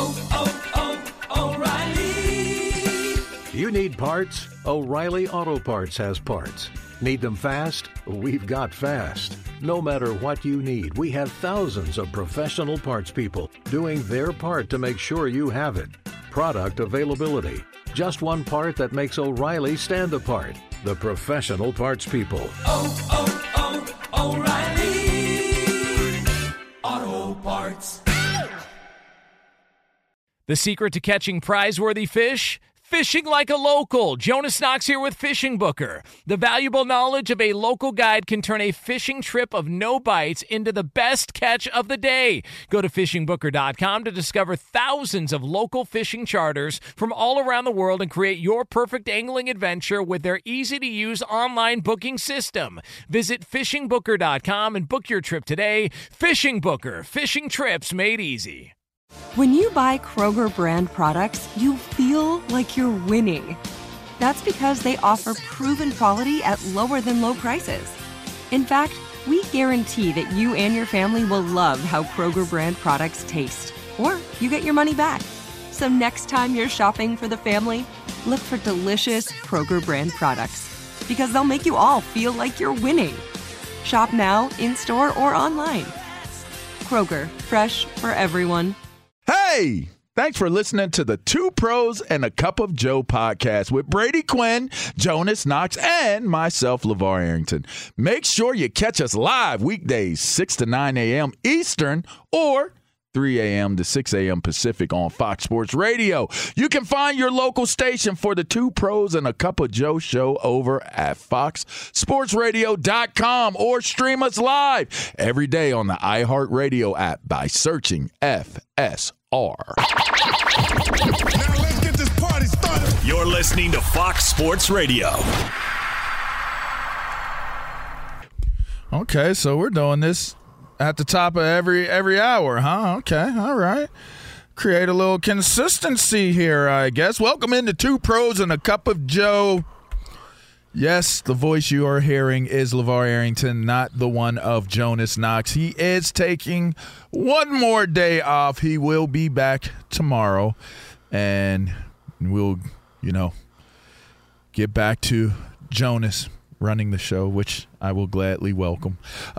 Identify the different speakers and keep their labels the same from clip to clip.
Speaker 1: O'Reilly.
Speaker 2: You need parts? O'Reilly Auto Parts has parts. Need them fast? We've got fast. No matter what you need, we have thousands of professional parts people doing their part to make sure you have it. Product availability. Just one part that makes O'Reilly stand apart. The professional parts people.
Speaker 1: O'Reilly Auto Parts.
Speaker 3: The secret to catching prize-worthy fish? Fishing like a local. Jonas Knox here with Fishing Booker. The valuable knowledge of a local guide can turn a fishing trip of no bites into the best catch of the day. Go to fishingbooker.com to discover thousands of local fishing charters from all around the world and create your perfect angling adventure with their easy-to-use online booking system. Visit fishingbooker.com and book your trip today. Fishing Booker. Fishing trips made easy.
Speaker 4: When you buy Kroger brand products, you feel like you're winning. That's because they offer proven quality at lower than low prices. In fact, we guarantee that you and your family will love how Kroger brand products taste, or you get your money back. So next time you're shopping for the family, look for delicious Kroger brand products, because they'll make you all feel like you're winning. Shop now, in-store, or online. Kroger, fresh for everyone.
Speaker 5: Hey, thanks for listening to the Two Pros and a Cup of Joe podcast with Brady Quinn, Jonas Knox, and myself, LeVar Arrington. Make sure you catch us live weekdays 6 to 9 a.m. Eastern or 3 a.m. to 6 a.m. Pacific on Fox Sports Radio. You can find your local station for the Two Pros and a Cup of Joe show over at foxsportsradio.com or stream us live every day on the iHeartRadio app by searching FSR.
Speaker 6: Now let's get this party started.
Speaker 7: You're listening to Fox Sports Radio.
Speaker 5: Okay, so we're doing this at the top of every hour, huh? Okay, all right. Create a little consistency here, I guess. Welcome into Two Pros and a Cup of Joe. Yes, the voice you are hearing is LeVar Arrington, not the one of Jonas Knox. He is taking one more day off. He will be back tomorrow, and we'll, get back to Jonas running the show, which I will gladly welcome.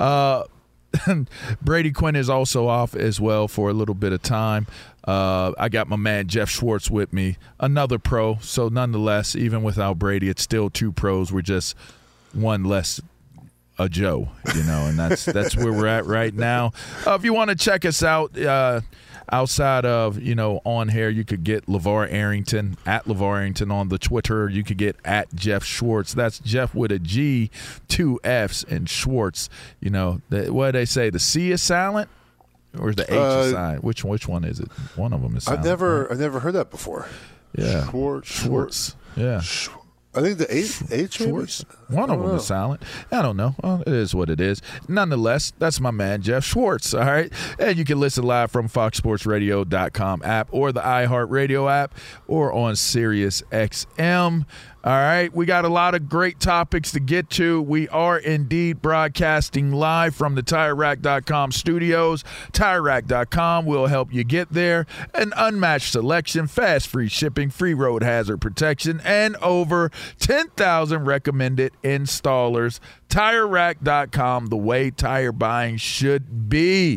Speaker 5: Brady Quinn is also off as well for a little bit of time. I got my man Jeff Schwartz with me, another pro. So nonetheless, even without Brady, it's still two pros. We're just one less a Joe, and that's where we're at right now. If you want to check us out outside of, on here, you could get LeVar Arrington, at LeVar Arrington on the Twitter. You could get at Jeff Schwartz. That's Jeff with a G, 2 Fs, and Schwartz. What do they say? The C is silent? Or is the H is silent? Which one is it? One of them is silent.
Speaker 6: I've never heard that before.
Speaker 5: Yeah.
Speaker 6: Schwartz.
Speaker 5: Yeah.
Speaker 6: I think the H
Speaker 5: Schwartz. One of them is silent. I don't know. Well, it is what it is. Nonetheless, that's my man, Jeff Schwartz. All right. And you can listen live from foxsportsradio.com app or the iHeartRadio app or on Sirius XM. All right, we got a lot of great topics to get to. We are indeed broadcasting live from the TireRack.com studios. TireRack.com will help you get there. An unmatched selection, fast free shipping, free road hazard protection, and over 10,000 recommended installers. TireRack.com, the way tire buying should be.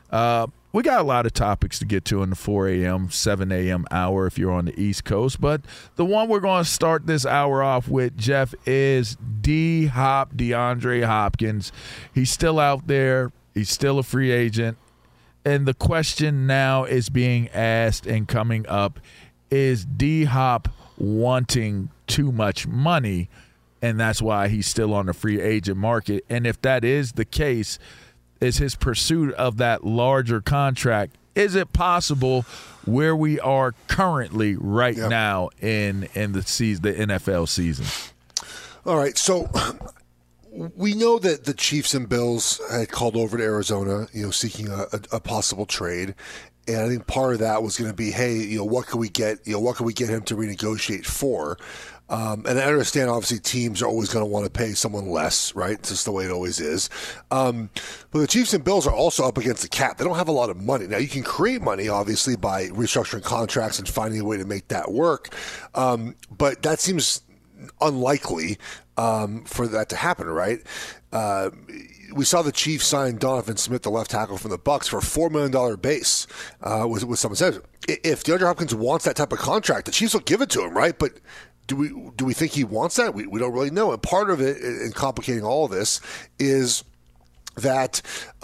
Speaker 5: We got a lot of topics to get to in the 4 a.m., 7 a.m. hour if you're on the East Coast. But the one we're going to start this hour off with, Jeff, is D-Hop, DeAndre Hopkins. He's still out there. He's still a free agent. And the question now is being asked and coming up, is D-Hop wanting too much money? And that's why he's still on the free agent market. And if that is the case, is his pursuit of that larger contract, is it possible where we are currently right now in the NFL season?
Speaker 6: All right, so we know that the Chiefs and Bills had called over to Arizona, seeking a possible trade. And I think part of that was going to be, hey, what can we get? What can we get him to renegotiate for? And I understand, obviously, teams are always going to want to pay someone less, right? It's just the way it always is. But the Chiefs and Bills are also up against the cap. They don't have a lot of money. Now, you can create money, obviously, by restructuring contracts and finding a way to make that work. But that seems unlikely for that to happen, right? We saw the Chiefs sign Donovan Smith, the left tackle from the Bucs, for a $4 million base with some incentive. If DeAndre Hopkins wants that type of contract, the Chiefs will give it to him, right? But do we think he wants that? We don't really know. And part of it, in complicating all of this, is that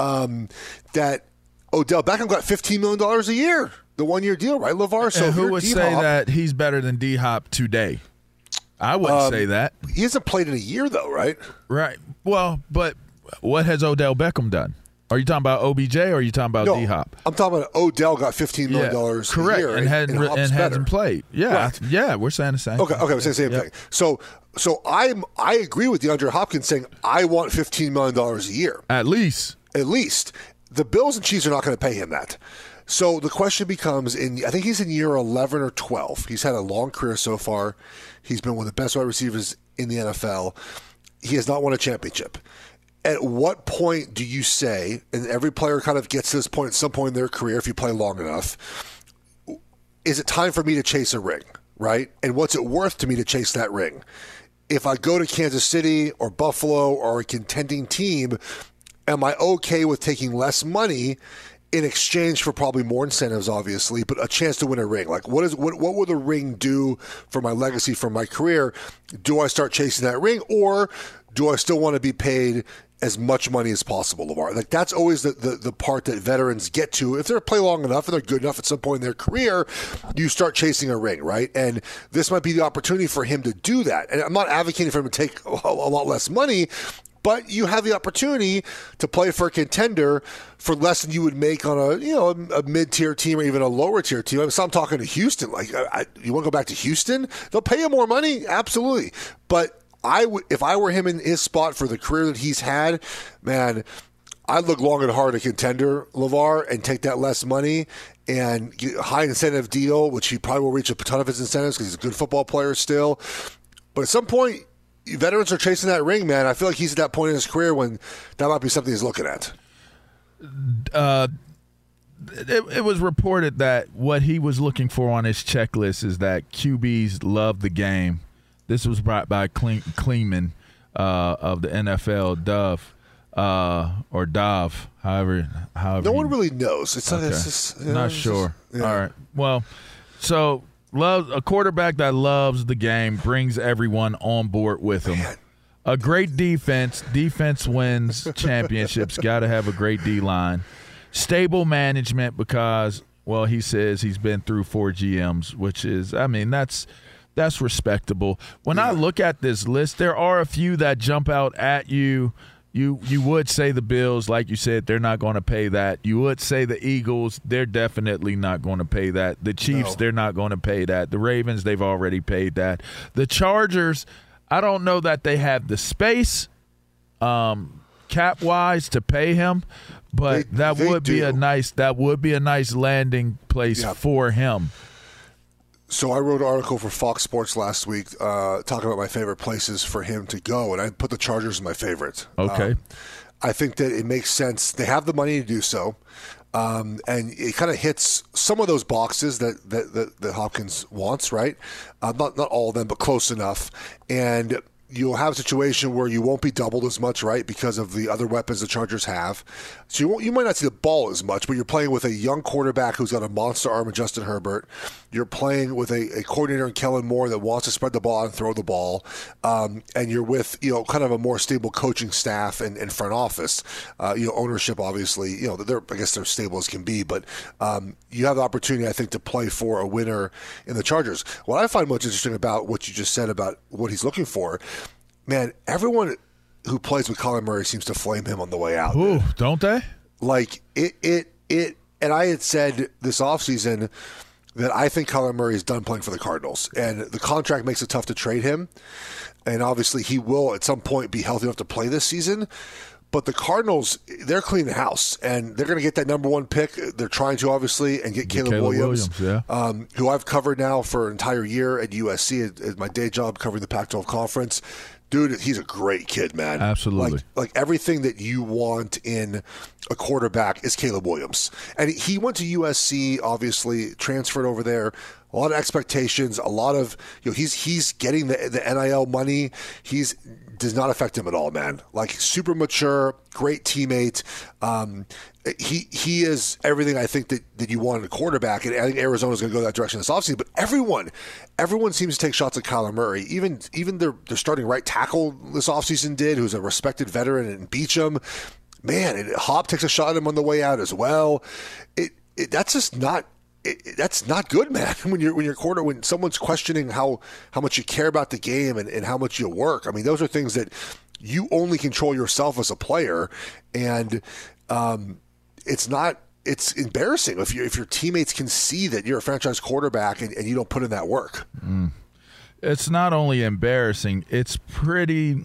Speaker 6: that Odell Beckham got $15 million a year, the 1-year deal, right, LeVar?
Speaker 5: So who would say that he's better than D-Hop today? I wouldn't say that.
Speaker 6: He hasn't played in a year, though, right?
Speaker 5: Right. Well, but what has Odell Beckham done? Are you talking about OBJ or are you talking about D-Hop?
Speaker 6: I'm talking about Odell got $15 million a year.
Speaker 5: And hasn't played. Yeah, right. Yeah, we're saying the same.
Speaker 6: Okay, we're saying the same thing. So I agree with DeAndre Hopkins saying I want $15 million a year.
Speaker 5: At least.
Speaker 6: The Bills and Chiefs are not going to pay him that. So the question becomes, I think he's in year 11 or 12. He's had a long career so far. He's been one of the best wide receivers in the NFL. He has not won a championship. At what point do you say, and every player kind of gets to this point at some point in their career if you play long enough, is it time for me to chase a ring, right? And what's it worth to me to chase that ring? If I go to Kansas City or Buffalo or a contending team, am I okay with taking less money in exchange for probably more incentives, obviously, but a chance to win a ring? Like, what will the ring do for my legacy, for my career? Do I start chasing that ring, or do I still want to be paid as much money as possible, LeVar? Like, that's always the part that veterans get to. If they play long enough and they're good enough at some point in their career, you start chasing a ring, right? And this might be the opportunity for him to do that. And I'm not advocating for him to take a lot less money, but you have the opportunity to play for a contender for less than you would make on a mid-tier team or even a lower-tier team. So I'm talking to Houston. Like, you want to go back to Houston? They'll pay you more money, absolutely. But if I were him in his spot for the career that he's had, man, I'd look long and hard at contender, LeVar, and take that less money and get a high incentive deal, which he probably will reach a ton of his incentives because he's a good football player still. But at some point, veterans are chasing that ring, man. I feel like he's at that point in his career when that might be something he's looking at.
Speaker 5: It was reported that what he was looking for on his checklist is that QBs love the game. This was brought by Kleeman of the NFL, Dove, or Dove, however.
Speaker 6: No one really knows. It's
Speaker 5: okay.
Speaker 6: It's just,
Speaker 5: not sure. Yeah. All right. Well, so a quarterback that loves the game brings everyone on board with him. Man. A great defense. Defense wins championships. Got to have a great D-line. Stable management because, well, he says he's been through 4 GMs, which is, I mean, that's respectable. When I look at this list, there are a few that jump out at you. You would say the Bills, like you said, they're not going to pay that. You would say the Eagles, they're definitely not going to pay that. The Chiefs, They're not going to pay that. The Ravens, they've already paid that. The Chargers, I don't know that they have the space cap-wise to pay him, but that would be a nice landing place for him.
Speaker 6: So I wrote an article for Fox Sports last week talking about my favorite places for him to go, and I put the Chargers in my favorite.
Speaker 5: Okay.
Speaker 6: I think that it makes sense. They have the money to do so, and it kind of hits some of those boxes that Hopkins wants, right? Not all of them, but close enough. And you'll have a situation where you won't be doubled as much, right, because of the other weapons the Chargers have. So you might not see the ball as much, but you're playing with a young quarterback who's got a monster arm in Justin Herbert. You're playing with a coordinator in Kellen Moore that wants to spread the ball and throw the ball. And you're with, kind of a more stable coaching staff and front office. Ownership, obviously, I guess they're stable as can be, but you have the opportunity, I think, to play for a winner in the Chargers. What I find most interesting about what you just said about what he's looking for, man, everyone who plays with Kyler Murray seems to flame him on the way out.
Speaker 5: Ooh, don't they?
Speaker 6: Like, and I had said this offseason that I think Kyler Murray is done playing for the Cardinals, and the contract makes it tough to trade him, and obviously he will at some point be healthy enough to play this season, But the Cardinals, they're cleaning house, and they're going to get that number 1 pick. They're trying to, obviously, and get Caleb Williams, who I've covered now for an entire year at USC at my day job covering the Pac-12 Conference. Dude, he's a great kid, man.
Speaker 5: Absolutely.
Speaker 6: Like everything that you want in a quarterback is Caleb Williams. And he went to USC, obviously, transferred over there. A lot of expectations, a lot of, he's getting the NIL money. Does not affect him at all, man. Like, super mature, great teammate. He is everything I think that you want in a quarterback, and I think Arizona's going to go that direction this offseason. But everyone seems to take shots at Kyler Murray. Even their starting right tackle this offseason did, who's a respected veteran, and Beachum. Man, Hop takes a shot at him on the way out as well. That's just not. That's not good, man. When someone's questioning how much you care about the game and how much you work. I mean, those are things that you only control yourself as a player, and it's embarrassing if your teammates can see that you're a franchise quarterback and you don't put in that work.
Speaker 5: It's not only embarrassing, it's pretty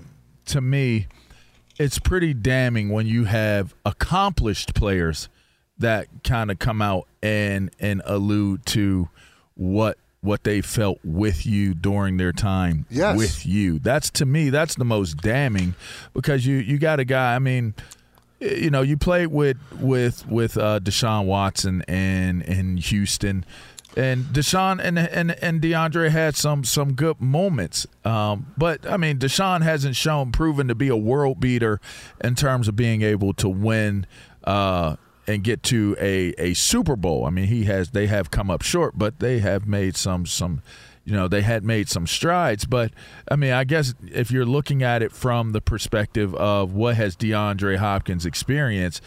Speaker 5: damning when you have accomplished players that kind of come out and allude to what they felt with you during their time with you. That's, to me, that's the most damning, because you got a guy, I mean, you played with Deshaun Watson in Houston, and Deshaun and DeAndre had some good moments. But, I mean, Deshaun hasn't proven to be a world beater in terms of being able to win and get to a Super Bowl. I mean, they have come up short, but they have made some they had made some strides. But I mean, I guess if you're looking at it from the perspective of what has DeAndre Hopkins experienced,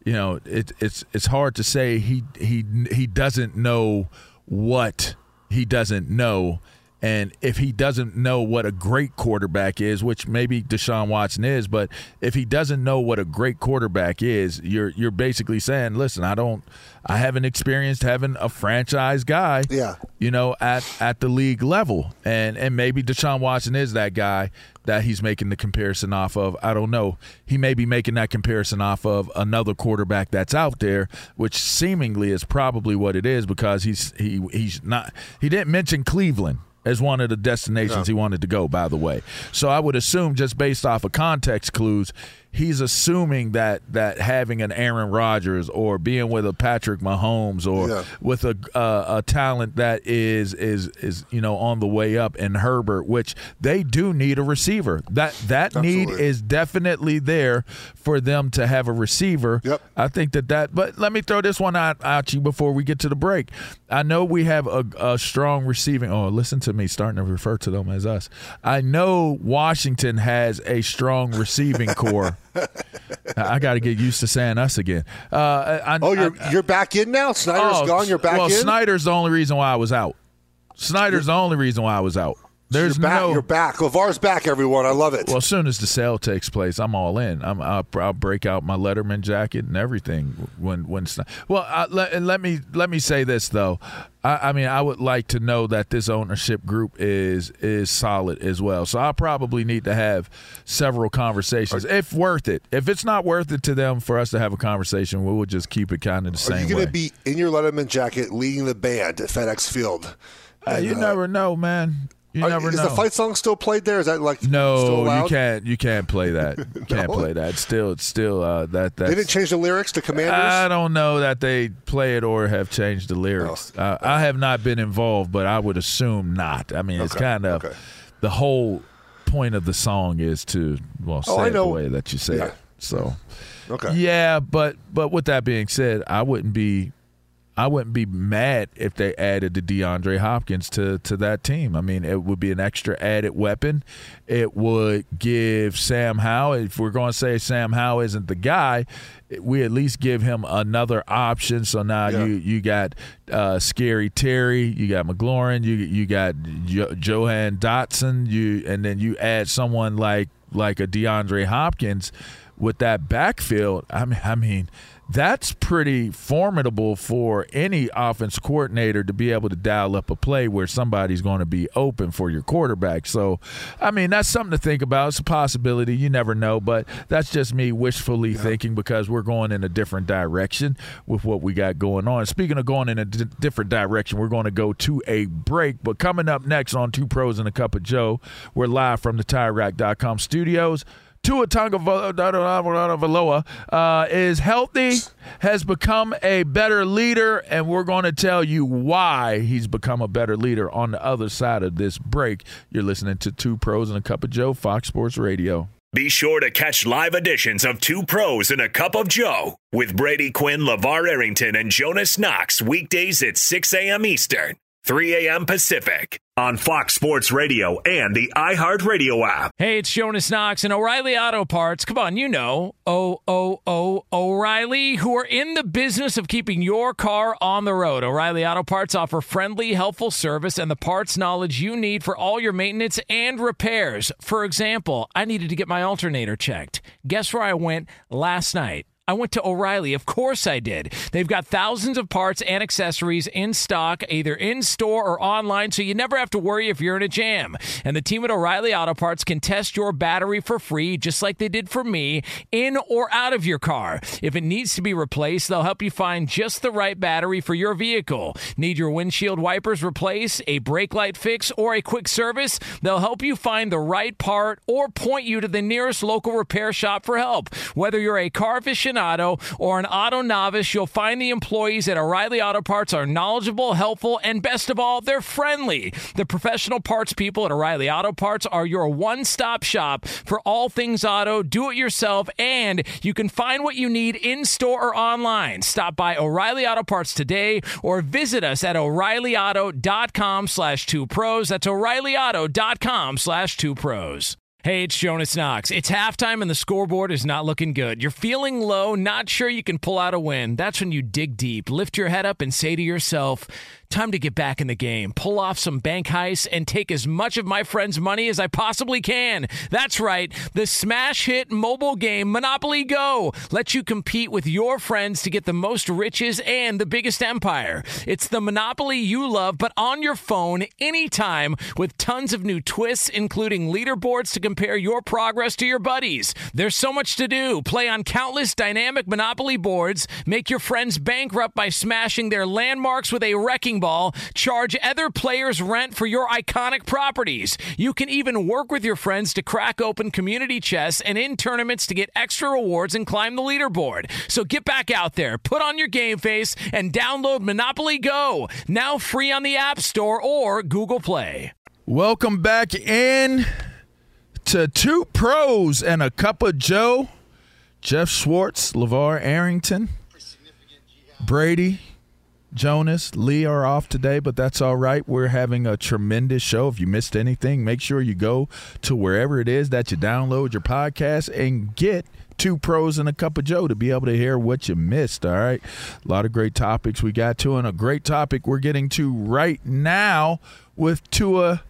Speaker 5: it's hard to say he doesn't know what he doesn't know. And if he doesn't know what a great quarterback is, which maybe Deshaun Watson is, but if he doesn't know what a great quarterback is, you're basically saying, listen, I haven't experienced having a franchise guy, at the league level. And maybe Deshaun Watson is that guy that he's making the comparison off of. I don't know. He may be making that comparison off of another quarterback that's out there, which seemingly is probably what it is, because he didn't mention Cleveland as one of the destinations he wanted to go, by the way. So I would assume, just based off of context clues, he's assuming that having an Aaron Rodgers or being with a Patrick Mahomes or with a talent that is on the way up in Herbert, which they do need a receiver. That need is definitely there for them to have a receiver. Yep. I think that. But let me throw this one out you before we get to the break. I know we have a strong receiving. Oh, listen to me starting to refer to them as us. I know Washington has a strong receiving core. I got to get used to saying us again.
Speaker 6: You're back in now? Snyder's gone, you're back in?
Speaker 5: Well, Snyder's the only reason why I was out. You're
Speaker 6: back. LeVar's back, everyone. I love it.
Speaker 5: Well, as soon as the sale takes place, I'm all in. I'll break out my Letterman jacket and everything. Let me say this though. I mean, I would like to know that this ownership group is solid as well. So I probably need to have several conversations, if worth it. If it's not worth it to them for us to have a conversation, we'll just keep it kind of the same way.
Speaker 6: Are you going to be in your Letterman jacket leading the band at FedEx Field?
Speaker 5: You never know, man. You never know.
Speaker 6: Is the fight song still played there? Is that
Speaker 5: no?
Speaker 6: Still allowed?
Speaker 5: You can't play that. You can't play that. It's still that.
Speaker 6: They didn't change the lyrics to Commanders.
Speaker 5: I don't know that they play it or have changed the lyrics.
Speaker 6: Oh.
Speaker 5: I have not been involved, but I would assume not. I mean, it's kind of the whole point of the song is to say it the way that you say it. So, but with that being said, I wouldn't be mad if they added the DeAndre Hopkins to that team. I mean, it would be an extra added weapon. It would give Sam Howell, if we're going to say Sam Howell isn't the guy, we at least give him another option. So now you got Scary Terry, you got McLaurin, you got Johan Dotson, and then you add someone like a DeAndre Hopkins with that backfield. I mean, that's pretty formidable for any offense coordinator to be able to dial up a play where somebody's going to be open for your quarterback. So, I mean, that's something to think about. It's a possibility. You never know, but that's just me wishfully thinking because we're going in a different direction with what we got going on. Speaking of going in a different direction, we're going to go to a break. But coming up next on Two Pros and a Cup of Joe, we're live from the TireRack.com studios. Tua Tagovailoa is healthy, has become a better leader, and we're going to tell you why he's become a better leader on the other side of this break. You're listening to Two Pros and a Cup of Joe, Fox Sports Radio.
Speaker 7: Be sure to catch live editions of Two Pros and a Cup of Joe with Brady Quinn, LeVar Arrington, and Jonas Knox weekdays at 6 a.m. Eastern, 3 a.m. Pacific on Fox Sports Radio and the iHeartRadio app.
Speaker 3: Hey, it's Jonas Knox and O'Reilly Auto Parts. Come on, you know, O'Reilly, who are in the business of keeping your car on the road. O'Reilly Auto Parts offer friendly, helpful service and the parts knowledge you need for all your maintenance and repairs. For example, I needed to get my alternator checked. Guess where I went last night? I went to O'Reilly. Of course I did. They've got thousands of parts and accessories in stock, either in store or online, so you never have to worry if you're in a jam. And the team at O'Reilly Auto Parts can test your battery for free, just like they did for me, in or out of your car. If it needs to be replaced, they'll help you find just the right battery for your vehicle. Need your windshield wipers replaced, a brake light fix, or a quick service? They'll help you find the right part or point you to the nearest local repair shop for help. Whether you're a car aficionado or an auto novice, you'll find the employees at O'Reilly Auto Parts are knowledgeable, helpful, and best of all, they're friendly. The professional parts people at O'Reilly Auto Parts are your one-stop shop for all things auto, do-it-yourself, and you can find what you need in-store or online. Stop by O'Reilly Auto Parts today or visit us at O'ReillyAuto.com/2pros. That's O'ReillyAuto.com/2pros. Hey, it's Jonas Knox. It's halftime and the scoreboard is not looking good. You're feeling low, not sure you can pull out a win. That's when you dig deep, lift your head up and say to yourself, time to get back in the game, pull off some bank heists, and take as much of my friends' money as I possibly can. That's right. The smash hit mobile game Monopoly Go lets you compete with your friends to get the most riches and the biggest empire. It's the Monopoly you love, but on your phone anytime with tons of new twists, including leaderboards to compare your progress to your buddies. There's so much to do. Play on countless dynamic Monopoly boards, make your friends bankrupt by smashing their landmarks with a wrecking ball, charge other players rent for your iconic properties. You can even work with your friends to crack open community chests and in tournaments to get extra rewards and climb the leaderboard. So get back out there, put on your game face, and download Monopoly Go, now free on the App Store or Google Play.
Speaker 5: Welcome back in to Two Pros and a Cup of Joe. Jeff Schwartz, LeVar Arrington, Brady, Jonas, Lee are off today, but that's all right. We're having a tremendous show. If you missed anything, make sure you go to wherever it is that you download your podcast and get Two Pros and a Cup of Joe to be able to hear what you missed, all right? A lot of great topics we got to, and a great topic we're getting to right now with Tua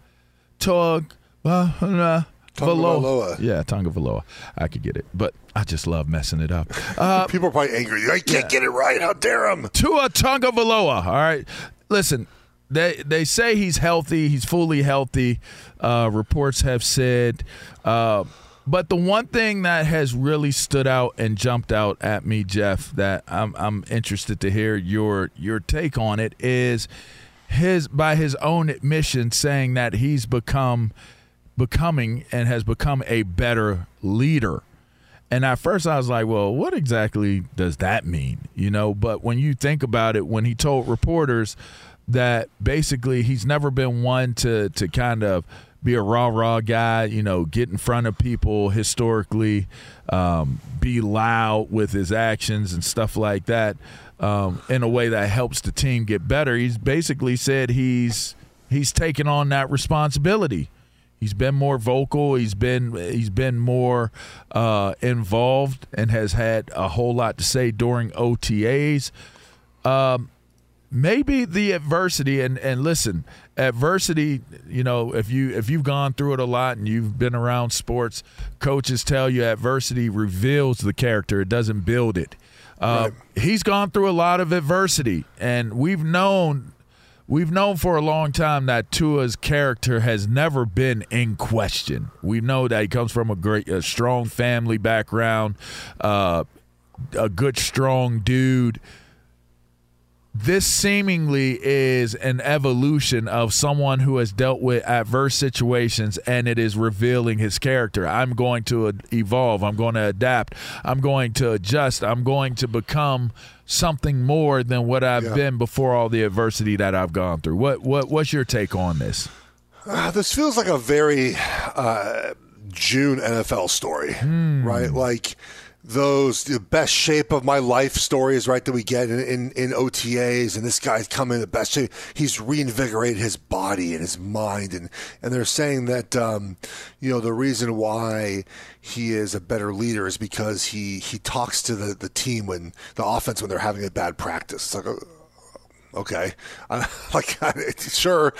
Speaker 5: Tagovailoa. Yeah, Tagovailoa. I could get it, but I just love messing it up.
Speaker 6: People are probably angry. I can't get it right. How dare him?
Speaker 5: Tua Tagovailoa. All right. Listen, they say he's healthy. He's fully healthy. Reports have said. But the one thing that has really stood out and jumped out at me, Jeff, that I'm interested to hear your take on it is by his own admission saying that he's becoming and has become a better leader. And at first I was like, well, what exactly does that mean? But when you think about it, when he told reporters that basically he's never been one to kind of be a rah-rah guy, get in front of people historically, be loud with his actions and stuff like that in a way that helps the team get better. He's basically said he's taken on that responsibility. He's been more vocal. He's been more involved and has had a whole lot to say during OTAs. Maybe the adversity and listen, adversity. If you've gone through it a lot and you've been around sports, coaches tell you adversity reveals the character. It doesn't build it. He's gone through a lot of adversity, and we've known for a long time that Tua's character has never been in question. We know that he comes from a strong family background, a good, strong dude. This seemingly is an evolution of someone who has dealt with adverse situations, and it is revealing his character. I'm going to evolve. I'm going to adapt. I'm going to adjust. I'm going to become something more than what I've been before all the adversity that I've gone through. What's your take on this?
Speaker 6: This feels like a very June NFL story, right? Like the best shape of my life stories, right, that we get in OTAs, and this guy's coming in the best shape. He's reinvigorated his body and his mind, and they're saying that the reason why he is a better leader is because he talks to the team when the offense when they're having a bad practice. It's like, okay, sure.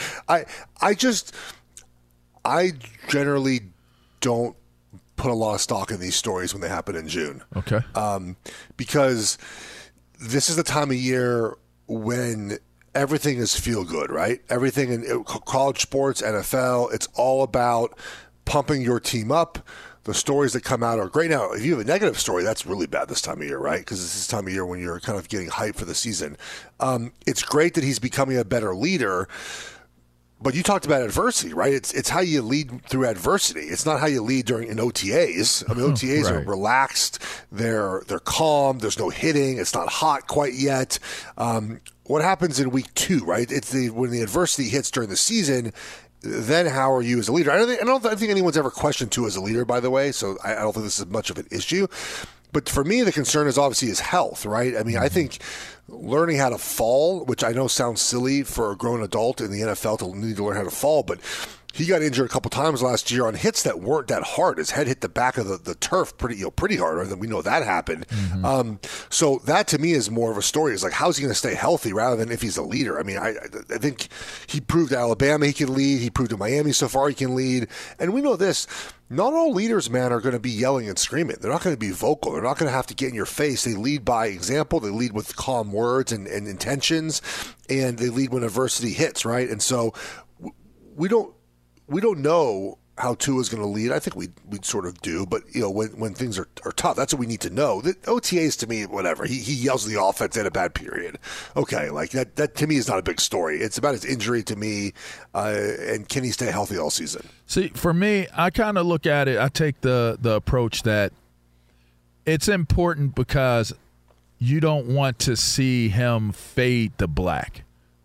Speaker 6: I generally don't put a lot of stock in these stories when they happen in June.
Speaker 5: Okay.
Speaker 6: Because this is the time of year when everything is feel good, right? Everything in college sports, NFL, it's all about pumping your team up. The stories that come out are great. Now, if you have a negative story, that's really bad this time of year, right? Because this is the time of year when you're kind of getting hyped for the season. It's great that he's becoming a better leader. But you talked about adversity, right? It's how you lead through adversity. It's not how you lead in OTAs. I mean, OTAs are relaxed. They're calm. There's no hitting. It's not hot quite yet. What happens in week 2, right? It's when the adversity hits during the season. Then how are you as a leader? I don't think anyone's ever questioned Tua as a leader, by the way. So I don't think this is much of an issue. But for me, the concern is obviously his health, right? I mean, I think learning how to fall, which I know sounds silly for a grown adult in the NFL to need to learn how to fall, but he got injured a couple times last year on hits that weren't that hard. His head hit the back of the turf pretty hard, and we know that happened. So that to me is more of a story. It's like, how's he going to stay healthy rather than if he's a leader? I mean, I think he proved at Alabama he can lead. He proved at Miami so far he can lead. And we know this. Not all leaders, man, are going to be yelling and screaming. They're not going to be vocal. They're not going to have to get in your face. They lead by example. They lead with calm words and intentions, and they lead when adversity hits, right? And so we don't know how Tua is going to lead. I think we sort of do, but when things are tough, that's what we need to know. The OTAs, to me, whatever. He yells at the offense in a bad period. Okay, like that to me is not a big story. It's about his injury to me, and can he stay healthy all season?
Speaker 5: See, for me, I kind of look at it. I take the approach that it's important because you don't want to see him fade to black.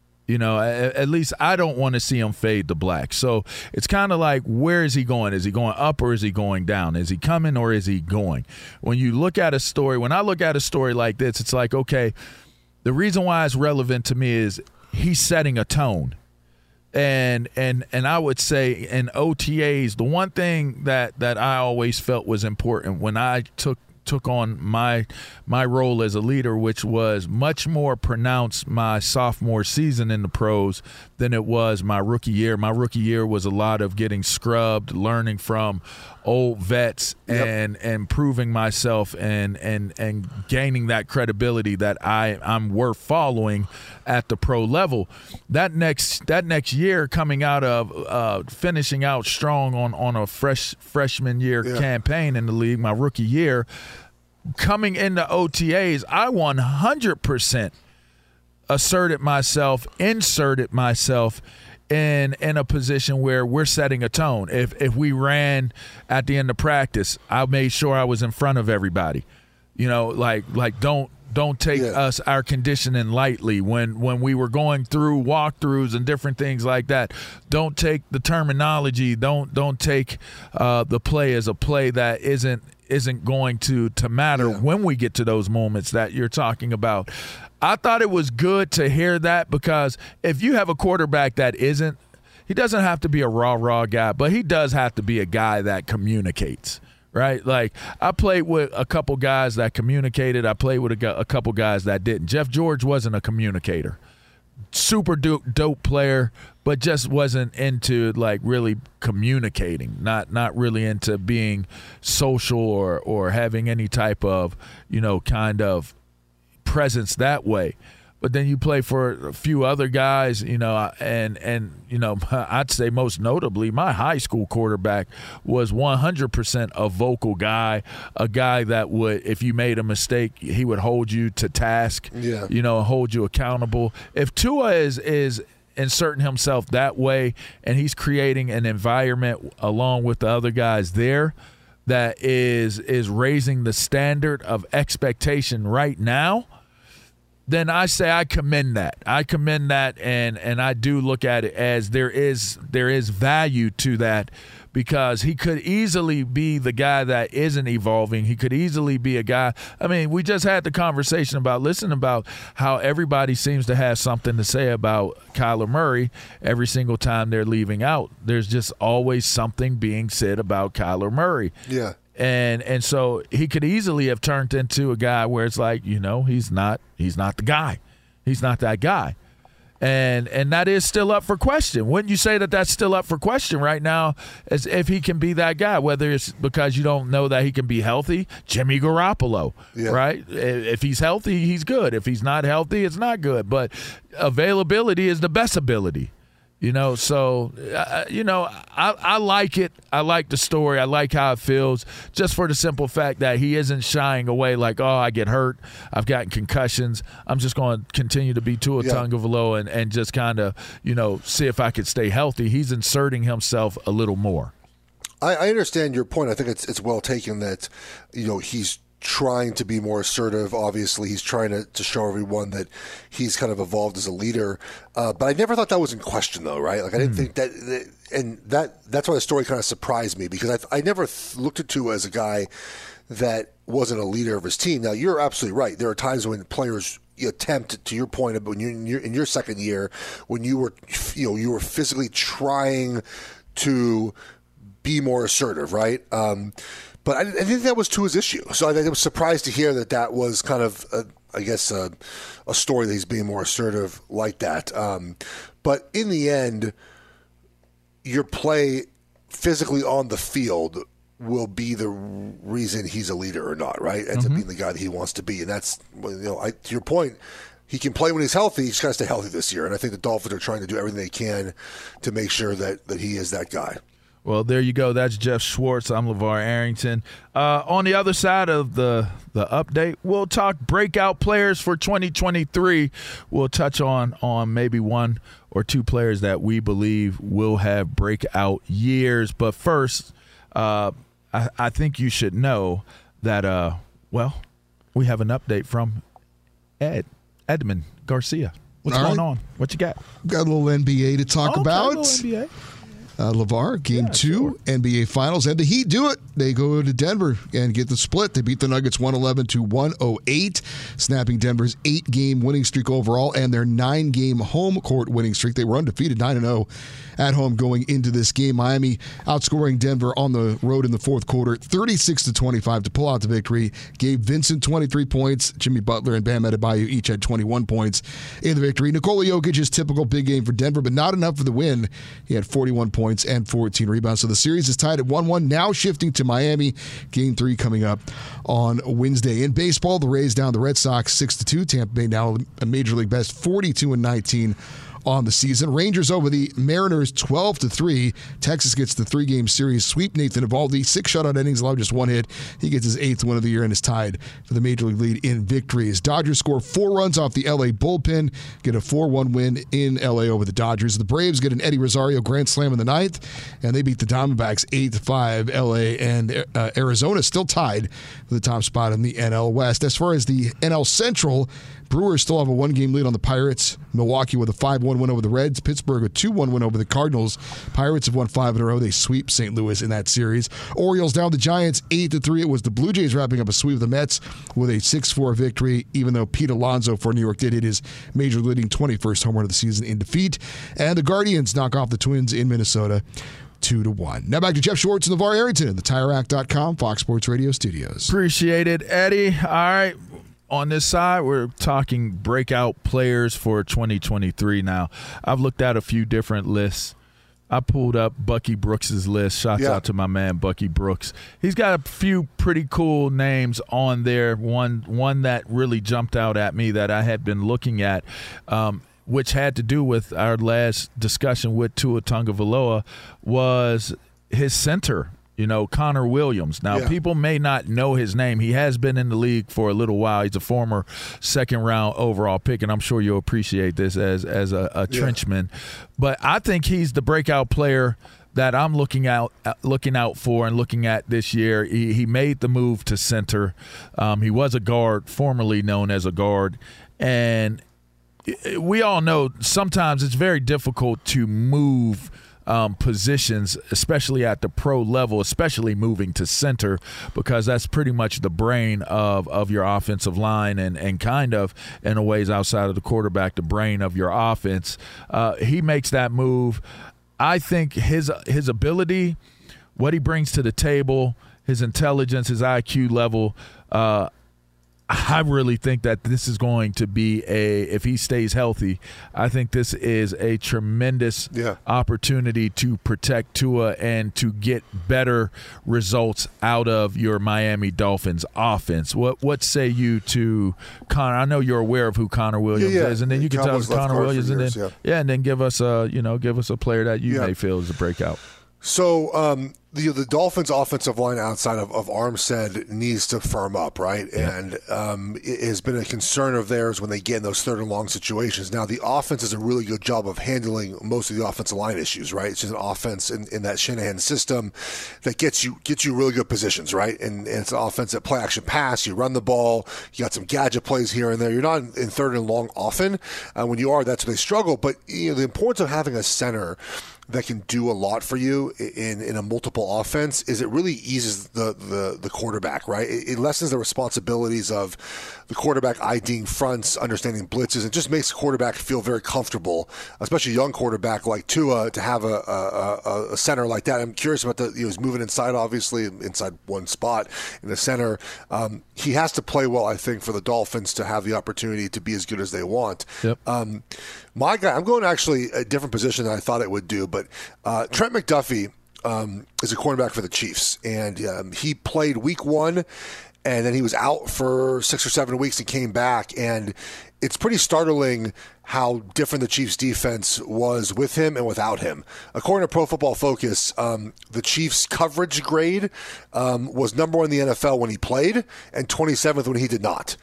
Speaker 5: At least I don't want to see him fade to black. So it's kind of like, where is he going? Is he going up or is he going down? Is he coming or is he going? When I look at a story like this, it's like, okay, the reason why it's relevant to me is he's setting a tone. And I would say in OTAs, the one thing that I always felt was important when I took on my role as a leader, which was much more pronounced my sophomore season in the pros than it was my rookie year. My rookie year was a lot of getting scrubbed, learning from old vets, and proving myself and gaining that credibility that I'm worth following at the pro level. That next year, coming out of finishing out strong on a freshman year campaign in the league, my rookie year, coming into OTAs, I 100% inserted myself in a position where we're setting a tone. If we ran at the end of practice, I made sure I was in front of everybody. Like don't take our conditioning lightly when we were going through walkthroughs and different things like that. Don't take the terminology. Don't take the play as a play that isn't going to matter when we get to those moments that you're talking about. I thought it was good to hear that, because if you have a quarterback that he doesn't have to be a raw guy, but he does have to be a guy that communicates, right? Like, I played with a couple guys that communicated. I played with a couple guys that didn't. Jeff George wasn't a communicator. Super dope player, but just wasn't into like really communicating, not really into being social or having any type of kind of presence that way. But then you play for a few other guys, and I'd say most notably my high school quarterback was 100% a vocal guy, a guy that would, if you made a mistake, he would hold you to task, hold you accountable. If Tua is inserting himself that way and he's creating an environment along with the other guys there that is raising the standard of expectation right now, then I say I commend that. And I do look at it as there is value to that, because he could easily be the guy that isn't evolving. He could easily be a guy. I mean, we just had the conversation about how everybody seems to have something to say about Kyler Murray every single time they're leaving out. There's just always something being said about Kyler Murray.
Speaker 6: Yeah.
Speaker 5: And so he could easily have turned into a guy where it's like, he's not the guy. He's not that guy. And that is still up for question. Wouldn't you say that that's still up for question right now, as if he can be that guy, whether it's because you don't know that he can be healthy? Jimmy Garoppolo, right? If he's healthy, he's good. If he's not healthy, it's not good. But availability is the best ability. So, I like it. I like the story. I like how it feels, just for the simple fact that he isn't shying away like, oh, I get hurt, I've gotten concussions, I'm just going to continue to be Tua Tagovailoa and just kind of, see if I could stay healthy. He's inserting himself a little more.
Speaker 6: I understand your point. I think it's well taken that, he's trying to be more assertive. Obviously, he's trying to show everyone that he's kind of evolved as a leader. But I never thought that was in question, though, right? Like, I didn't think that, and that's why the story kind of surprised me, because I never looked at Tua as a guy that wasn't a leader of his team. Now, you're absolutely right. There are times when players attempt, to your point, when you're in your second year, when you were physically trying to be more assertive, right? But I didn't think that was Tua's issue. So I was surprised to hear that was kind of, a story that he's being more assertive like that. But in the end, your play physically on the field will be the reason he's a leader or not, right? Ends up being the guy that he wants to be. And that's, to your point, he can play when he's healthy. He's got to stay healthy this year. And I think the Dolphins are trying to do everything they can to make sure that he is that guy.
Speaker 5: Well, there you go. That's Jeff Schwartz. I'm LeVar Arrington. On the other side of the update, we'll talk breakout players for 2023. We'll touch on maybe one or two players that we believe will have breakout years. But first, I think you should know that, we have an update from Edmund Garcia. What's going on? What you got?
Speaker 8: Got a little NBA to talk about.
Speaker 5: A little NBA.
Speaker 8: LeVar, Game 2, NBA Finals, and the Heat do it. They go to Denver and get the split. They beat the Nuggets 111-108, snapping Denver's 8-game winning streak overall and their 9-game home court winning streak. They were undefeated, 9-0 at home going into this game. Miami outscoring Denver on the road in the fourth quarter, 36-25 to pull out the victory. Gabe Vincent 23 points. Jimmy Butler and Bam Adebayo each had 21 points in the victory. Nikola Jokic's typical big game for Denver, but not enough for the win. He had 41 points and 14 rebounds. So the series is tied at 1-1, now shifting to Miami. Game 3 coming up on Wednesday. In baseball, the Rays down the Red Sox 6-2. Tampa Bay now a Major League best 42-19 on the season. Rangers over the Mariners 12-3. Texas gets the 3-game series sweep. Nathan Eovaldi, 6 shutout innings, allowed just 1 hit. He gets his 8th win of the year and is tied for the Major League lead in victories. Dodgers score 4 runs off the LA bullpen, get a 4-1 win in LA over the Dodgers. The Braves get an Eddie Rosario grand slam in the 9th, and they beat the Diamondbacks 8-5. LA and Arizona still tied for the top spot in the NL West. As far as the NL Central, Brewers still have a 1-game lead on the Pirates. Milwaukee with a 5-1 win over the Reds. Pittsburgh a 2-1 win over the Cardinals. Pirates have won 5 in a row. They sweep St. Louis in that series. Orioles down the Giants 8-3. It was the Blue Jays wrapping up a sweep of the Mets with a 6-4 victory, even though Pete Alonso for New York did hit his major leading 21st home run of the season in defeat. And the Guardians knock off the Twins in Minnesota 2-1. Now back to Jeff Schwartz and LeVar Arrington in the TireRack.com Fox Sports Radio studios.
Speaker 5: Appreciate it, Eddie. All right. On this side, we're talking breakout players for 2023 now. I've looked at a few different lists, I pulled up Bucky Brooks' list. Shouts out to my man Bucky Brooks. He's got a few pretty cool names on there. One that really jumped out at me that I had been looking at, which had to do with our last discussion with Tua Tagovailoa, was his center. Connor Williams. Now, people may not know his name. He has been in the league for a little while. He's a former second-round overall pick, and I'm sure you'll appreciate this as a trenchman. But I think he's the breakout player that I'm looking out for and looking at this year. He made the move to center. He was a guard, formerly known as a guard, and we all know sometimes it's very difficult to move positions, especially at the pro level, especially moving to center, because that's pretty much the brain of your offensive line and kind of, in a ways outside of the quarterback, the brain of your offense. He makes that move. I think his ability, what he brings to the table, his intelligence, his IQ level, I really think that this is going to be if he stays healthy, I think this is a tremendous opportunity to protect Tua and to get better results out of your Miami Dolphins offense. What say you to Connor? I know you're aware of who Connor Williams is, and then you can tell us Connor Williams, and then and then give us a player that you may feel is a breakout.
Speaker 6: So the Dolphins' offensive line outside of Armstead needs to firm up, right? Yeah. And it has been a concern of theirs when they get in those third and long situations. Now, the offense does a really good job of handling most of the offensive line issues, right? It's just an offense in that Shanahan system that gets you really good positions, right? And it's an offense that play action pass, you run the ball, you got some gadget plays here and there. You're not in third and long often. When you are, that's where they struggle. But the importance of having a center that can do a lot for you in a multiple offense is it really eases the quarterback, right? It lessens the responsibilities of the quarterback IDing fronts, understanding blitzes, and just makes the quarterback feel very comfortable, especially a young quarterback like Tua, to have a center like that. I'm curious about he's moving inside, obviously, inside one spot in the center. He has to play well, I think, for the Dolphins to have the opportunity to be as good as they want. Yep. My guy, I'm going actually a different position than I thought it would do, but Trent McDuffie is a cornerback for the Chiefs, and he played week 1, and then he was out for 6 or 7 weeks and came back, and it's pretty startling how different the Chiefs' defense was with him and without him. According to Pro Football Focus, the Chiefs' coverage grade was number 1 in the NFL when he played and 27th when he did not.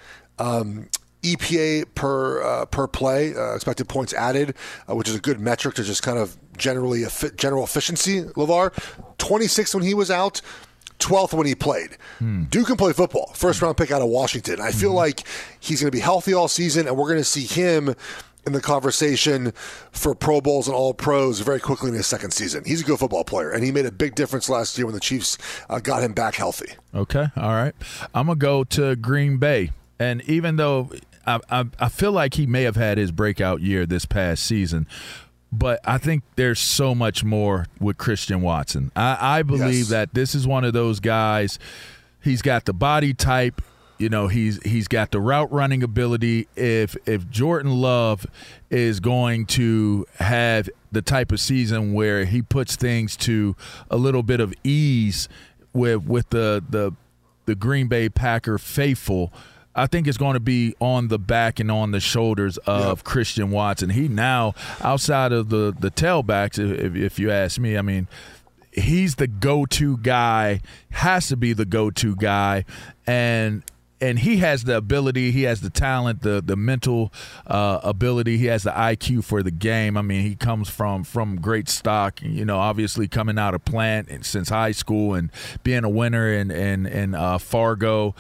Speaker 6: EPA per play, expected points added, which is a good metric to just kind of general efficiency, LeVar. 26th when he was out, 12th when he played. Duke can play football. First-round pick out of Washington. I feel like he's going to be healthy all season, and we're going to see him in the conversation for Pro Bowls and All-Pros very quickly in his second season. He's a good football player, and he made a big difference last year when the Chiefs got him back healthy.
Speaker 5: Okay, all right. I'm going to go to Green Bay. And even though I feel like he may have had his breakout year this past season, but I think there's so much more with Christian Watson. I believe that this is one of those guys. He's got the body type. He's got the route running ability. If Jordan Love is going to have the type of season where he puts things to a little bit of ease with the Green Bay Packer faithful, I think it's going to be on the back and on the shoulders of Christian Watson. He now, outside of the tailbacks, if you ask me, I mean, he's the go-to guy, has to be the go-to guy, and he has the ability, he has the talent, the mental ability, he has the IQ for the game. I mean, he comes from great stock, obviously coming out of Plant since high school and being a winner in Fargo.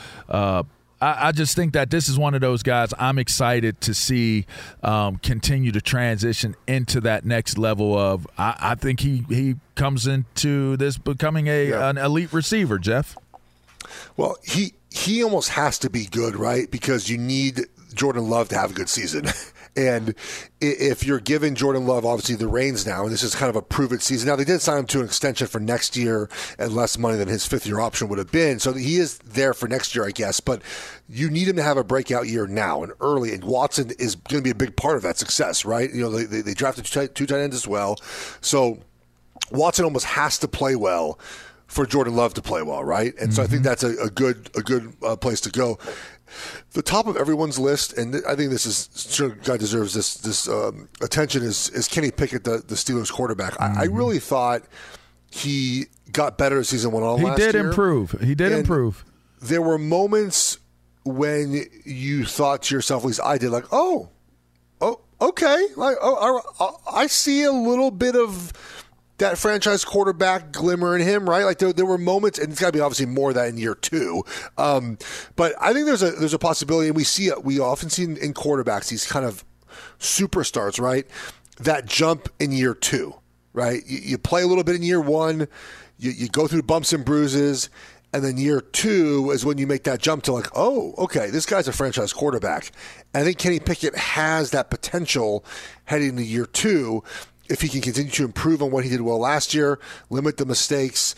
Speaker 5: I just think that this is one of those guys I'm excited to see continue to transition into that next level of I think he comes into this becoming an elite receiver, Jeff.
Speaker 6: Well, he almost has to be good, right? Because you need Jordan Love to have a good season. And if you're giving Jordan Love, obviously, the reins now, and this is kind of a prove-it season. Now, they did sign him to an extension for next year at less money than his fifth-year option would have been. So he is there for next year, I guess. But you need him to have a breakout year now and early. And Watson is going to be a big part of that success, right? They drafted two tight ends as well. So Watson almost has to play well for Jordan Love to play well, right? And so I think that's a good place to go. The top of everyone's list, and I think this is sure guy deserves this attention, is Kenny Pickett, the Steelers quarterback. I really thought he got better as season went on last year.
Speaker 5: He did improve.
Speaker 6: There were moments when you thought to yourself, at least I did, like, oh, okay. Like, I see a little bit of that franchise quarterback glimmer in him, right? Like there were moments, and it's got to be obviously more of that in year 2. But I think there's a possibility, and we often see in quarterbacks these kind of superstars, right? That jump in year 2, right? You play a little bit in year 1, you go through bumps and bruises, and then year 2 is when you make that jump to like, oh, okay, this guy's a franchise quarterback. And I think Kenny Pickett has that potential heading into year 2. If he can continue to improve on what he did well last year, limit the mistakes,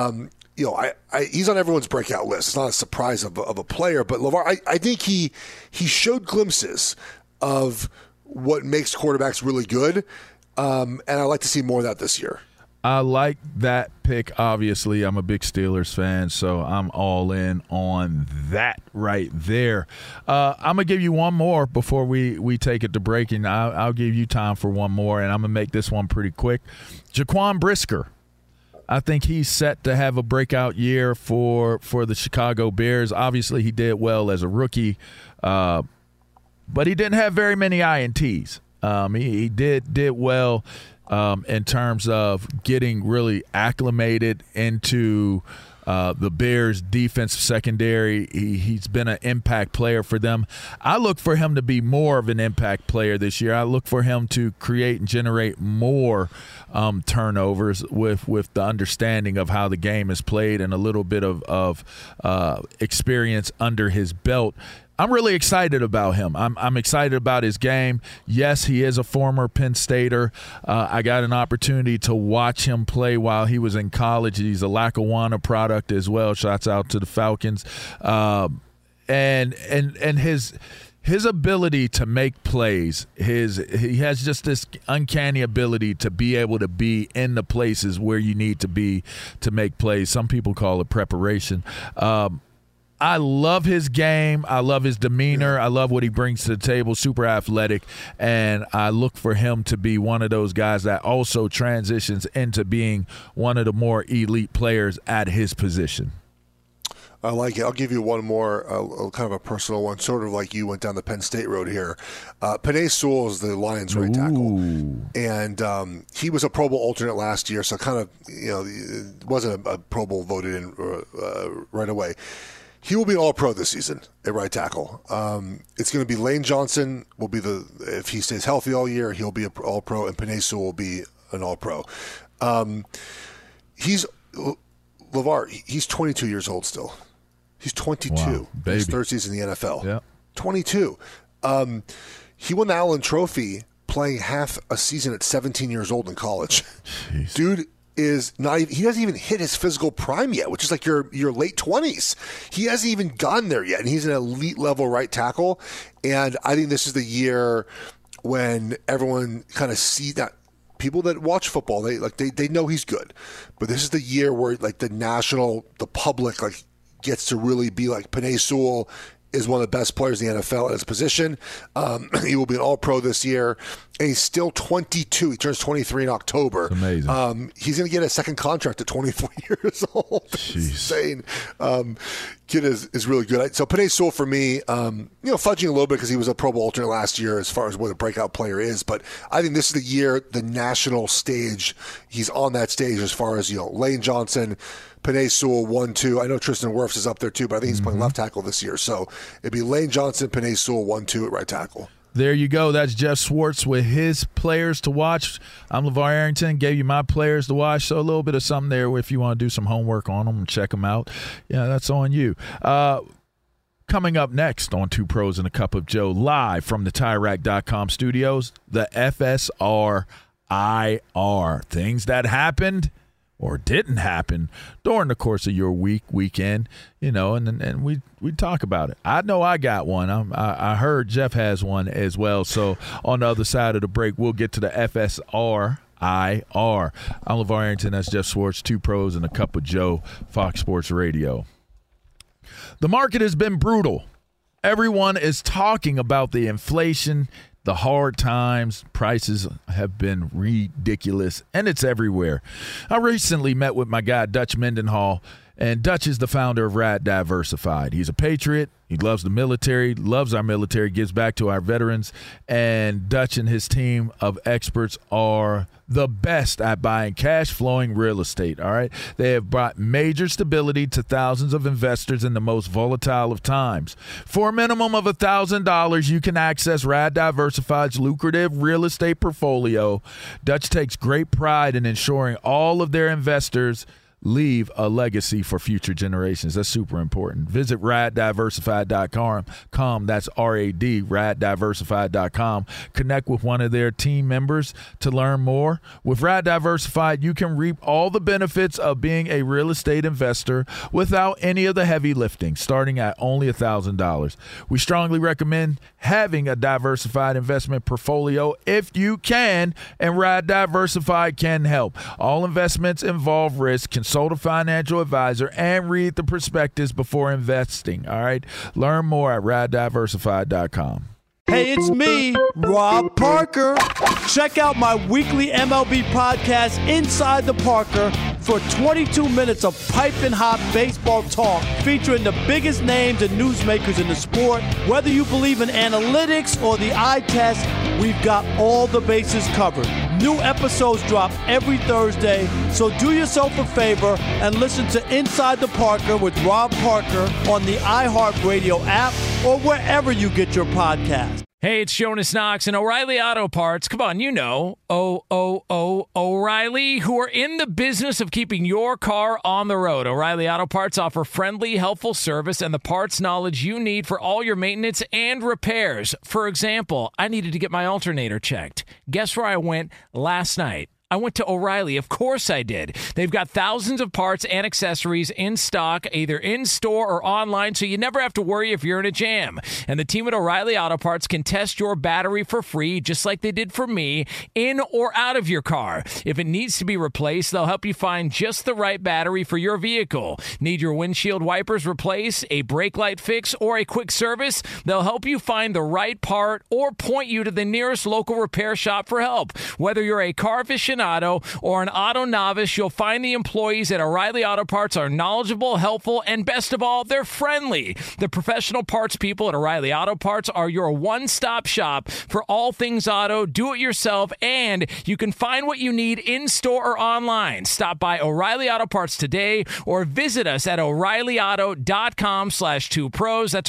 Speaker 6: he's on everyone's breakout list. It's not a surprise of a player, but LeVar, I think he showed glimpses of what makes quarterbacks really good, and I'd like to see more of that this year.
Speaker 5: I like that pick. Obviously, I'm a big Steelers fan, so I'm all in on that right there. I'm going to give you one more before we take it to break, and I'll give you time for one more, and I'm going to make this one pretty quick. Jaquan Brisker. I think he's set to have a breakout year for the Chicago Bears. Obviously, he did well as a rookie, but he didn't have very many INTs. He did well in terms of getting really acclimated into the Bears' defensive secondary. He's been an impact player for them. I look for him to be more of an impact player this year. I look for him to create and generate more turnovers with the understanding of how the game is played and a little bit of experience under his belt. I'm really excited about him. I'm excited about his game. Yes, he is a former Penn Stater. I got an opportunity to watch him play while he was in college. He's a Lackawanna product as well. Shouts out to the Falcons. And his ability to make plays, he has just this uncanny ability to be able to be in the places where you need to be to make plays. Some people call it preparation. I love his game. I love his demeanor. I love what he brings to the table, super athletic, and I look for him to be one of those guys that also transitions into being one of the more elite players at his position.
Speaker 6: I like it. I'll give you one more, kind of a personal one, sort of like you went down the Penn State road here. Penei Sewell is the Lions right tackle, and he was a Pro Bowl alternate last year, so kind of, it wasn't a Pro Bowl voted in right away. He will be an All-Pro this season at right tackle. It's going to be Lane Johnson will be if he stays healthy all year, he'll be an All-Pro, and Penei Sewell will be an All-Pro. He's 22 years old still. He's 22.
Speaker 5: Wow,
Speaker 6: his third season in the NFL.
Speaker 5: Yeah.
Speaker 6: 22. He won the Allen Trophy playing half a season at 17 years old in college.
Speaker 5: Jeez.
Speaker 6: Dude is not even, he hasn't even hit his physical prime yet, which is like your late 20s. He hasn't even gotten there yet, and he's an elite level right tackle. And I think this is the year when everyone kind of see that. People that watch football, they know he's good, but this is the year where the public gets to really be like Penei Sewell is one of the best players in the NFL at his position. He will be an All-Pro this year, and he's still 22. He turns 23 in October.
Speaker 5: That's amazing.
Speaker 6: He's going to get a second contract at 24 years old. That's insane. Kid is really good. So Penei Sewell for me, fudging a little bit because he was a Pro Bowl alternate last year as far as what a breakout player is. But I think this is the year, the national stage, he's on that stage as far as, Lane Johnson, Penei Sewell 1-2. I know Tristan Wirfs is up there too, but I think he's playing left tackle this year. So it'd be Lane Johnson, Penei Sewell 1-2 at right tackle.
Speaker 5: There you go. That's Jeff Schwartz with his players to watch. I'm LeVar Arrington. Gave you my players to watch. So a little bit of something there if you want to do some homework on them and check them out. Yeah, that's on you. Coming up next on Two Pros and a Cup of Joe, live from the TireRack.com studios, the FSR IR. Things that happened or didn't happen during the course of your weekend, and we talk about it. I know I got one. I heard Jeff has one as well. So on the other side of the break, we'll get to the FSR IR. I'm LeVar Arrington. That's Jeff Schwartz, Two Pros and a Cup of Joe, Fox Sports Radio. The market has been brutal. Everyone is talking about the inflation, the hard times. Prices have been ridiculous, and it's everywhere. I recently met with my guy, Dutch Mendenhall, and Dutch is the founder of Rad Diversified. He's a patriot. He loves the military, loves our military, gives back to our veterans, and Dutch and his team of experts are the best at buying cash-flowing real estate, all right? They have brought major stability to thousands of investors in the most volatile of times. For a minimum of $1,000, you can access Rad Diversified's lucrative real estate portfolio. Dutch takes great pride in ensuring all of their investors leave a legacy for future generations. That's super important. Visit raddiversified.com. That's R-A-D, raddiversified.com. Connect with one of their team members to learn more. With Rad Diversified, you can reap all the benefits of being a real estate investor without any of the heavy lifting, starting at only $1,000. We strongly recommend having a diversified investment portfolio if you can, and Rad Diversified can help. All investments involve risk. Consult a financial advisor and read the prospectus before investing. All right. Learn more at raddiversified.com.
Speaker 9: Hey, it's me, Rob Parker. Check out my weekly MLB podcast, Inside the Parker, for 22 minutes of piping hot baseball talk featuring the biggest names and newsmakers in the sport. Whether you believe in analytics or the eye test, we've got all the bases covered. New episodes drop every Thursday, so do yourself a favor and listen to Inside the Parker with Rob Parker on the iHeartRadio app or wherever you get your podcasts.
Speaker 3: Hey, it's Jonas Knox and O'Reilly Auto Parts. Come on, you know, O'Reilly, who are in the business of keeping your car on the road. O'Reilly Auto Parts offer friendly, helpful service and the parts knowledge you need for all your maintenance and repairs. For example, I needed to get my alternator checked. Guess where I went last night? I went to O'Reilly. Of course I did. They've got thousands of parts and accessories in stock, either in store or online, so you never have to worry if you're in a jam. And the team at O'Reilly Auto Parts can test your battery for free, just like they did for me, in or out of your car. If it needs to be replaced, they'll help you find just the right battery for your vehicle. Need your windshield wipers replaced, a brake light fix, or a quick service? They'll help you find the right part or point you to the nearest local repair shop for help. Whether you're a car aficionado or an auto novice, you'll find the employees at O'Reilly Auto Parts are knowledgeable, helpful, and best of all, they're friendly. The professional parts people at O'Reilly Auto Parts are your one-stop shop for all things auto, do-it-yourself, and you can find what you need in-store or online. Stop by O'Reilly Auto Parts today or visit us at O'ReillyAuto.com/2pros. That's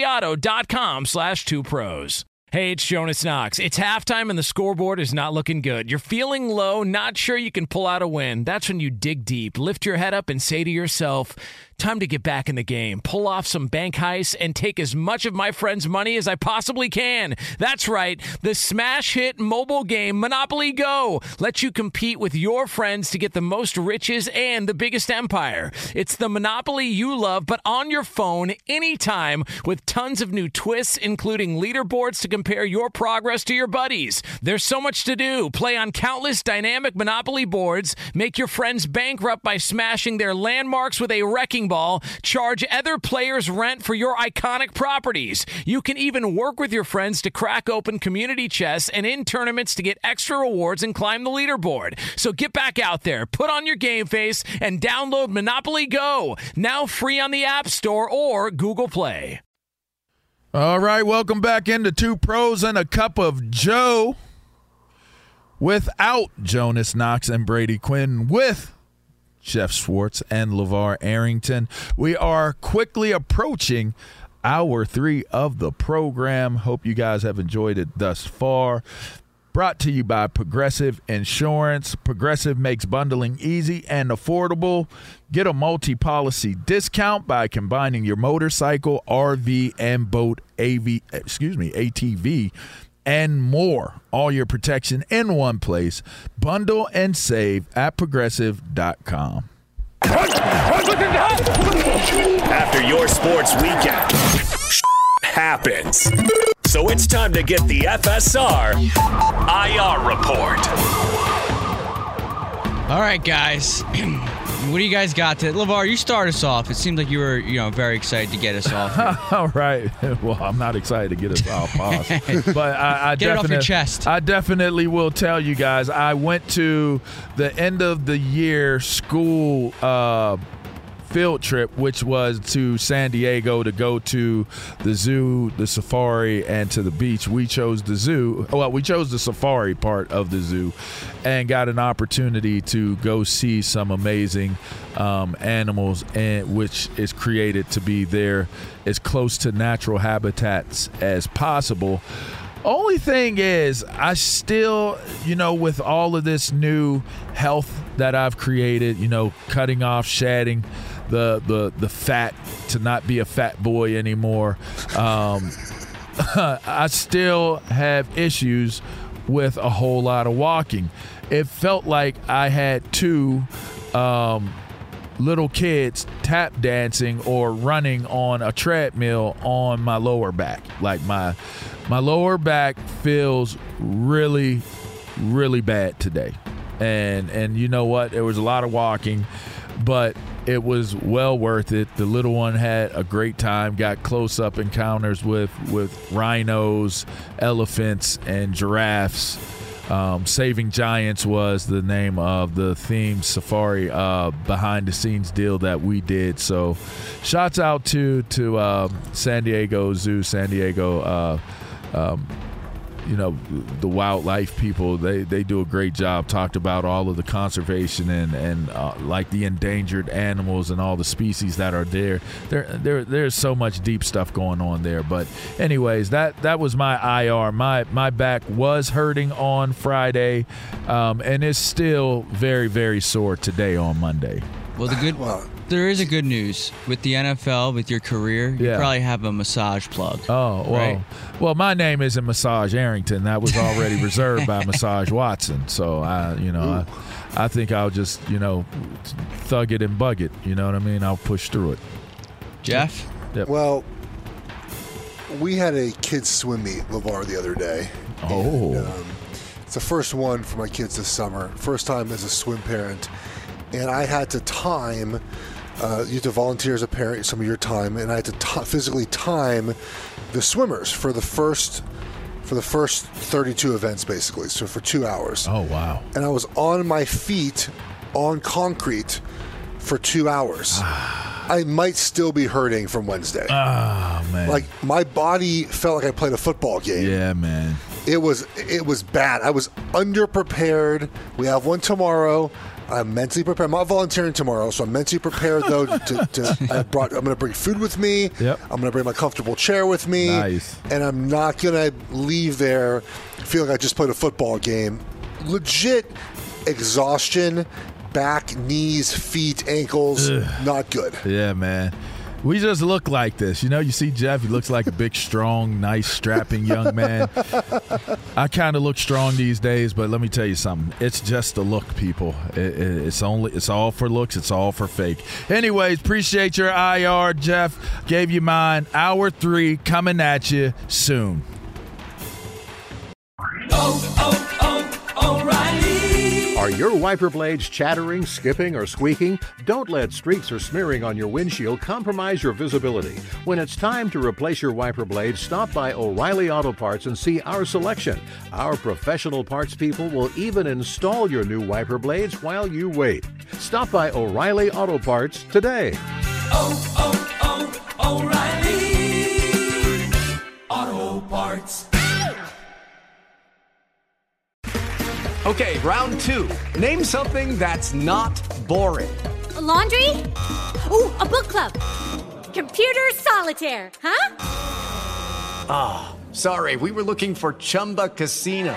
Speaker 3: O'ReillyAuto.com/2pros. Hey, it's Jonas Knox. It's halftime and the scoreboard is not looking good. You're feeling low, not sure you can pull out a win. That's when you dig deep, lift your head up and say to yourself, time to get back in the game, pull off some bank heists, and take as much of my friends' money as I possibly can. That's right. The smash hit mobile game Monopoly Go lets you compete with your friends to get the most riches and the biggest empire. It's the Monopoly you love, but on your phone anytime with tons of new twists, including leaderboards to compare your progress to your buddies. There's so much to do. Play on countless dynamic Monopoly boards, make your friends bankrupt by smashing their landmarks with a wrecking ball, charge other players rent for your iconic properties. You can even work with your friends to crack open community chests and in tournaments to get extra rewards and climb the leaderboard. So get back out there, put on your game face, and download Monopoly Go, now free on the App Store or Google Play.
Speaker 5: All right, welcome back into Two Pros and a Cup of Joe. Without Jonas Knox and Brady Quinn, with Jeff Schwartz and LeVar Arrington. We are quickly approaching hour 3 of the program. Hope you guys have enjoyed it thus far. Brought to you by Progressive Insurance. Progressive makes bundling easy and affordable. Get a multi-policy discount by combining your motorcycle, RV, and boat ATV, and more. All your protection in one place. Bundle and save at Progressive.com.
Speaker 7: After your sports weekend, happens. So it's time to get the FSR IR report.
Speaker 10: All right, guys. What do you guys got? LeVar, you start us off. It seemed like you were, very excited to get us off.
Speaker 5: All right. Well, I'm not excited to get us off. But I
Speaker 10: get it off your chest.
Speaker 5: I definitely will tell you guys. I went to the end of the year school field trip, which was to San Diego to go to the zoo, the safari, and to the beach. We chose the zoo. Well, we chose the safari part of the zoo and got an opportunity to go see some amazing animals, and which is created to be there as close to natural habitats as possible. Only thing is, I still, with all of this new health that I've created, cutting off, shedding the fat to not be a fat boy anymore, I still have issues with a whole lot of walking. It felt like I had two little kids tap dancing or running on a treadmill on my lower back. Like my lower back feels really, really bad today. And you know what? There was a lot of walking, but it was well worth it. The little one had a great time, got close-up encounters with rhinos, elephants, and giraffes. Saving Giants was the name of the themed safari behind-the-scenes deal that we did. So shouts out to San Diego Zoo, San Diego, the wildlife people. They do a great job. Talked about all of the conservation and like the endangered animals and all the species that are there. There's so much deep stuff going on there. But anyways, that was my IR. My back was hurting on Friday, and it's still very, very sore today on Monday.
Speaker 10: Well, there is a good news with the NFL, with your career. You probably have a massage plug.
Speaker 5: Oh, well,
Speaker 10: right?
Speaker 5: Well, my name isn't Massage Arrington. That was already reserved by Massage Watson. So I think I'll just thug it and bug it. You know what I mean? I'll push through it.
Speaker 10: Jeff?
Speaker 5: Yep.
Speaker 6: Well, we had a kids swim meet, LeVar, the other day.
Speaker 5: Oh.
Speaker 6: And, it's the first one for my kids this summer. First time as a swim parent. And I had to time, you have to volunteer as a parent some of your time, and I had to physically time the swimmers for the first 32 events, basically, so for 2 hours.
Speaker 5: Oh, wow.
Speaker 6: And I was on my feet on concrete for 2 hours. I might still be hurting from Wednesday.
Speaker 5: Oh, man.
Speaker 6: Like, my body felt like I played a football game.
Speaker 5: Yeah, man.
Speaker 6: It was bad. I was underprepared. We have one tomorrow. I'm mentally prepared. I'm not volunteering tomorrow, so I'm mentally prepared, though. I'm going to bring food with me.
Speaker 5: Yep.
Speaker 6: I'm going to bring my comfortable chair with me.
Speaker 5: Nice.
Speaker 6: And I'm not going to leave there feeling like I just played a football game. Legit exhaustion, back, knees, feet, ankles, not good.
Speaker 5: Yeah, man. We just look like this. You see Jeff, he looks like a big, strong, nice, strapping young man. I kind of look strong these days, but let me tell you something. It's just a look, people. It's all for looks. It's all for fake. Anyways, appreciate your IR, Jeff. Gave you mine. Hour 3 coming at you soon.
Speaker 1: O'Reilly.
Speaker 2: Are your wiper blades chattering, skipping, or squeaking? Don't let streaks or smearing on your windshield compromise your visibility. When it's time to replace your wiper blades, stop by O'Reilly Auto Parts and see our selection. Our professional parts people will even install your new wiper blades while you wait. Stop by O'Reilly Auto Parts today.
Speaker 1: O'Reilly Auto Parts.
Speaker 11: Okay, round 2. Name something that's not boring.
Speaker 12: A laundry? Ooh, a book club. Computer solitaire, huh?
Speaker 11: Ah, sorry, we were looking for Chumba Casino.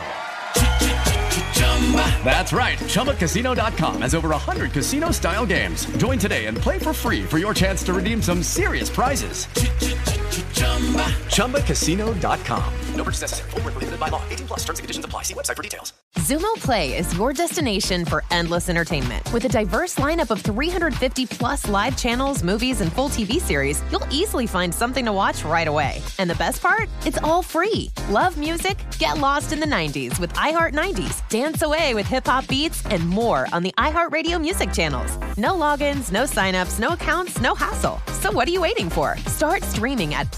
Speaker 11: That's right, ChumbaCasino.com has over 100 casino-style games. Join today and play for free for your chance to redeem some serious prizes. ChumbaCasino.com. No purchase necessary. Void where prohibited by law. 18+ terms and conditions apply. See website for details.
Speaker 13: Xumo Play is your destination for endless entertainment. With a diverse lineup of 350+ live channels, movies, and full TV series, you'll easily find something to watch right away. And the best part? It's all free. Love music? Get lost in the 90s with iHeart 90s. Dance away with hip-hop beats and more on the iHeartRadio music channels. No logins, no signups, no accounts, no hassle. So what are you waiting for? Start streaming at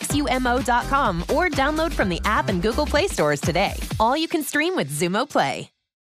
Speaker 13: play.xumo.com or download from the app and Google Play stores today. All you can stream with Xumo Play.